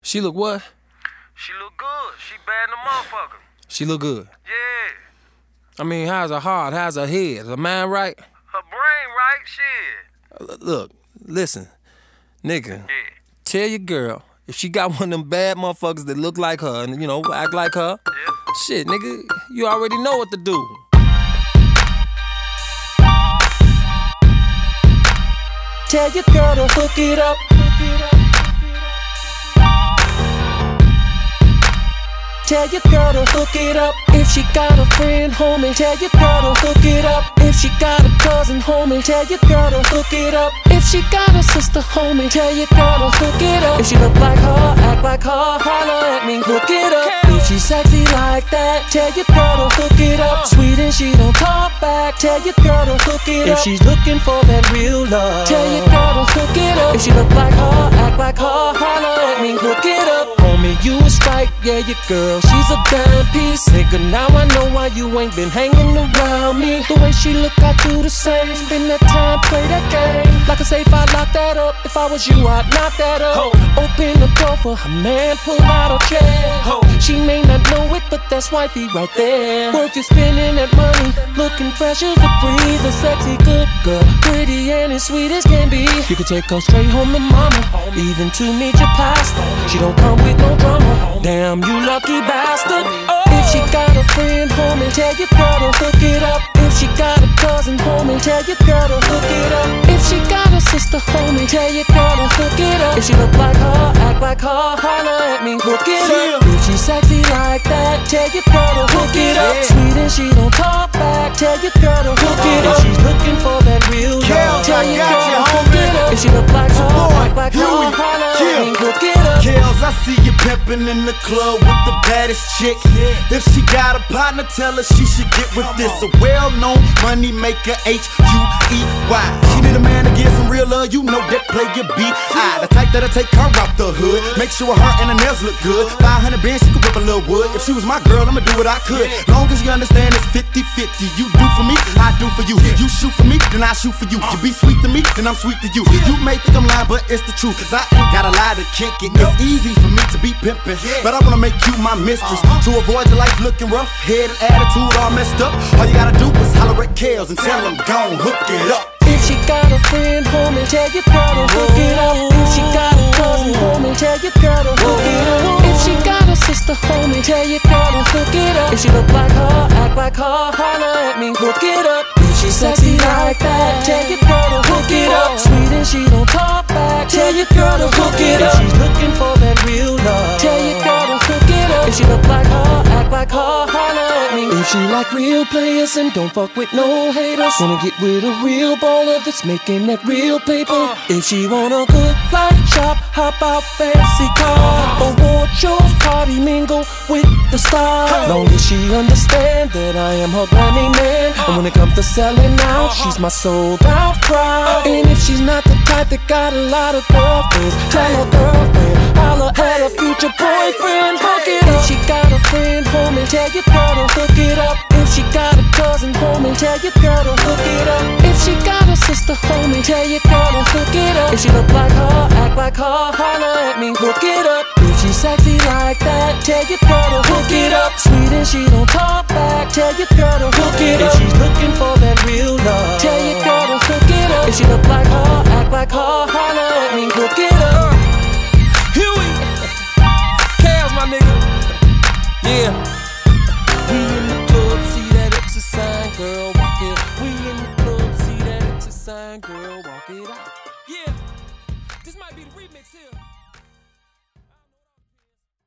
She look what? She look good. She bad in the motherfucker. She look good. Yeah. I mean, how's her heart? How's her head? Her mind right? Her brain right? Shit. Look, listen, nigga. Yeah. Tell your girl if she got one of them bad motherfuckers that look like her and, you know, act like her. Yeah. Shit, nigga, you already know what to do. Tell your girl to hook it up. Tell your girl to hook it up. If she got a friend, homie, tell your girl to hook it up. If she got a cousin, homie, tell your girl to hook it up. If she got a sister, homie, tell your girl to hook it up. If she look like her, act like her, holler at me, hook it up. If she sexy like that, tell your girl to hook it up. Sweet and she don't talk back, tell your girl to hook it up. If she's looking for that real love, tell your girl to hook it up. If she look like her, act like her, holler at me, hook it up. Homie, you was right, yeah, your girl, she's a dime piece. Nigga, now I know why you ain't been hanging around me. The way she look, I do the same. Spend that time, play that game. Like a safe, I'd lock that up. If I was you, I'd knock that up. Open the door for her man, pull out a chair. She may not know it, but that's wifey right there. Worth you spending that money, looking fresh as a breeze. A sexy good girl, pretty and as sweet as can be. You could take her straight home to mama, even to meet your pastor. She don't come with no drama. Damn, you lucky bastard. If she got a friend, homie, tell your girl to hook it up. If she got a cousin, homie, tell your girl to hook it up. If she got a sister, homie, tell your girl to hook it up. If she look like her, act like her, holler at me, hook it up. If she sexy like that, tell your girl to hook it up. Sweet and she don't talk back, tell your girl to hook it up. If she's looking for that real love, tell your girl to hook it up. If she look like her, act like her, holler at me, hook it up. Kels, I see you pimpin' in the club with the baddest chick. If she got a partner, tell her she should get with this. A well-known money maker, H-U-E-Y. She need a man to get some real love, you know that play your B.I. The type that'll take her out the hood, make sure her and her nails look good. 500 bands, she could whip a little wood. If she was my girl, I'ma do what I could. Long as you understand it's 50-50. You do for me, I do for you. You shoot for me, then I shoot for you. You be sweet to me, then I'm sweet to you. You may think I'm lying, but it's the truth. Cause I ain't got a lie to kick it. It's easy for me to be pimpin', but I wanna make you my mistress. To avoid the life looking rough, head and attitude all messed up. All you gotta do is holler at Kels and tell him gon' hook it up. If she got a friend, homie, tell your girl to hook it up. If she got a cousin, homie, tell your girl to hook it up. If she got a sister, homie, tell your girl to hook it up. If she look like her, act like her, holler at me, hook it up. If she sexy like that, tell your girl to hook it up. Sweet and she don't talk back, tell your girl to hook it up. If she's looking for that real love, tell your girl to hook it up. If she look like her, act like her, holler at me. If she like real players and don't fuck with no haters, wanna get with a real baller that's making that real paper. If she want a good life, shop, hop out fancy car, award shows, party, mingle with the stars. Long as she understand that I am her Grammy man, and when it comes to selling out, she's my sold out crowd. And if she's not the type that got a lot of girlfriends, tell her girlfriend, holler at her future boyfriend, hook it up. If she got a friend, homie, tell your girl to hook it up. If she got a cousin, homie, tell your girl to hook it up. If she got a sister, homie, tell your girl to hook it up. If she look like her, act like her, holler at me, hook it up. If she sexy like that, tell your girl to hook it up. Sweet and she don't talk back, tell your girl to hook it up. If she's looking for that real love, tell your girl to hook it up. If she look like her, act like her, holler at me, hook it up. Huey, Kels, my nigga. Yeah. We in the club, see that exercise, girl, walk it. We in the club, see that exercise, girl, walk it out. Yeah. This might be the remix here.